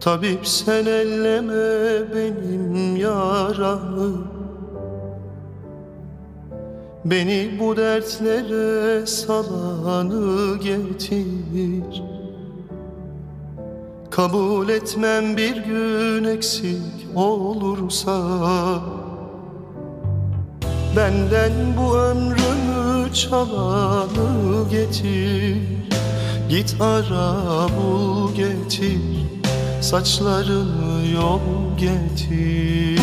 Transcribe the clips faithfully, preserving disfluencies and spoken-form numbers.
Tabip sen elleme benim yaramı, beni bu dertlere salanı getir. Kabul etmem bir gün eksik olursa, benden bu ömrümü çalanı getir. Git ara bul getir, saçlarını yol getir.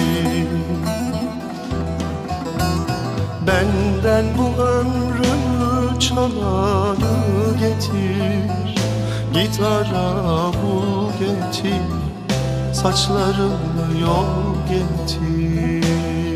Benden bu ömrümü çalanı getir. Git ara bul getir, saçlarını yol getir.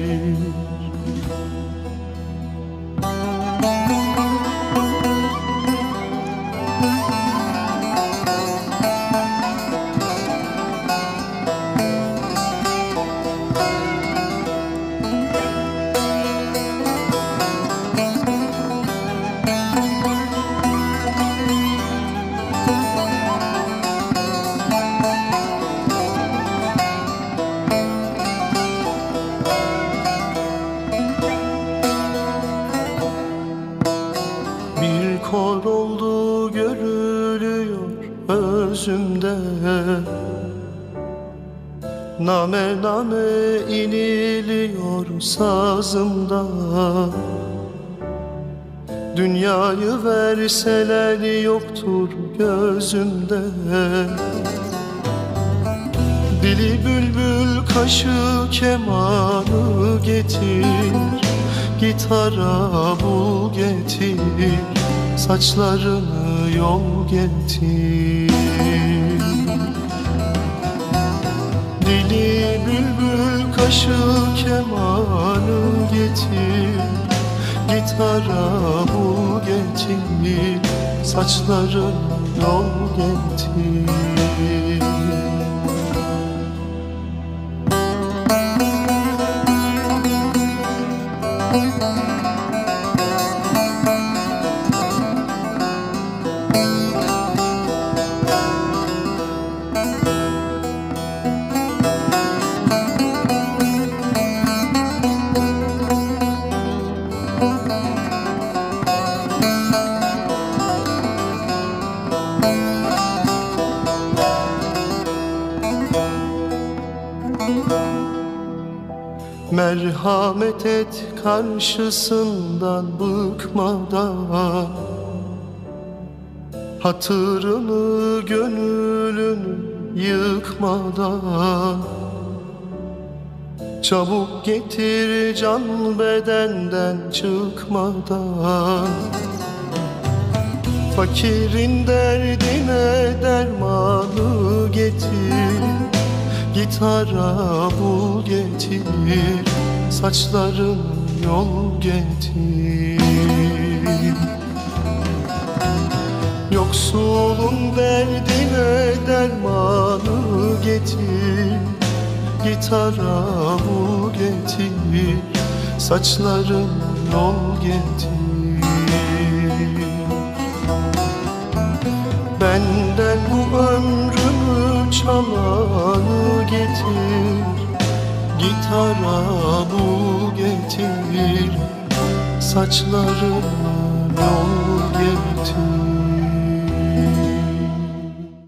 Kor oldu görülüyor özümde, name name iniliyor sazımda. Dünyayı verseler yoktur gözümde. Dili bülbül kaşı kemanı getir. Gitara bul getir, saçlarını yol getir. Dili bülbül kaşı kemanı getir. Gitara bul getir, saçlarını yol getir. Merhamet et karşısından bıkmadan, hatırını gönlünü yıkmadan. Çabuk getir can bedenden çıkmadan. Fakirin derdine dermanı getir. Git ara bul getir, saçların yol getir. Yoksulun derdine dermanı getir. Git ara bul getir, saçların yol getir. Benden bu ömrümü çalanı getir. Git ara bul getir, saçlarını yol getir.